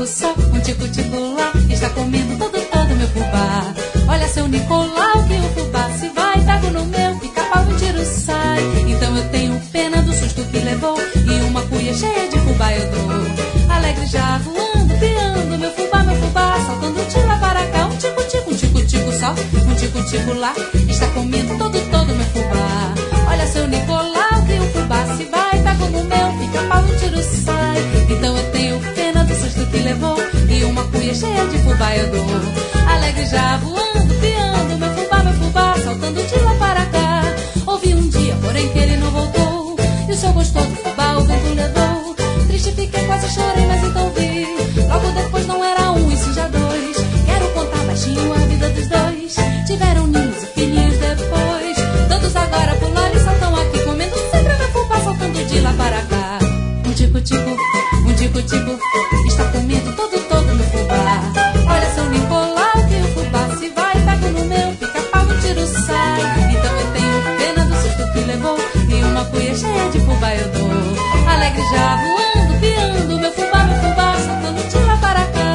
tico-tico só, um tico-tico lá, está comendo todo meu fubá. Olha seu Nicolau que o fubá se vai, pego no meu, pica pau e tiro sai. Então eu tenho pena do susto que levou e uma cuia cheia de fubá eu dou. Alegre já voando, piando, meu fubá, saltando de lá para cá. Um tico-tico só, um tico-tico lá, está comendo todo meu fubá. Olha seu Nicolau que o fubá se vai, pego no meu, pica pau e tiro sai. Então eu tenho pena do susto que levou e uma cuia cheia de fubá eu dou. Alegre já voando, piando, meu fubá, saltando de lá para cá. Ouvi um dia, porém que ele não voltou, e o seu gostoso fubá o vento levou. Triste fiquei, quase chorei, mas então vi. Logo depois não era um e sim já dois. Quero contar baixinho a vida dos dois. Tiveram ninhos e filhinhos depois. Todos agora pulando e saltam aqui, comendo sempre meu fubá, saltando de lá para cá. Um tico-tico, está comendo todo meu fubá. Olha seu Nicolau que o fubá se vai, pego no meu, pica pau e tiro sai. Então eu tenho pena do susto que levou e uma cuia cheia de fubá eu dou. Alegre já voando, piando, meu fubá, saltando de lá para cá.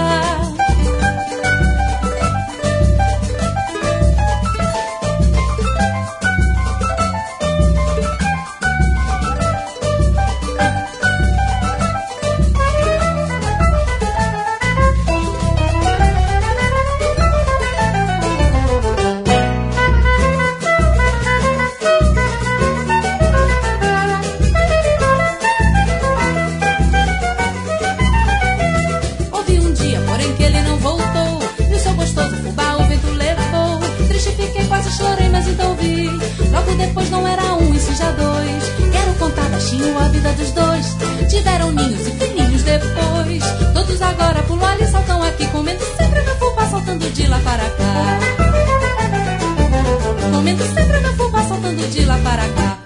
Chorei, mas então vi. Logo depois não era um, e sim já dois. Quero contar baixinho a vida dos dois. Tiveram ninhos e filhinhos depois. Todos agora pulam ali, saltam aqui, comendo sempre meu fubá, saltando de lá para cá. Comendo sempre meu fubá, saltando de lá para cá.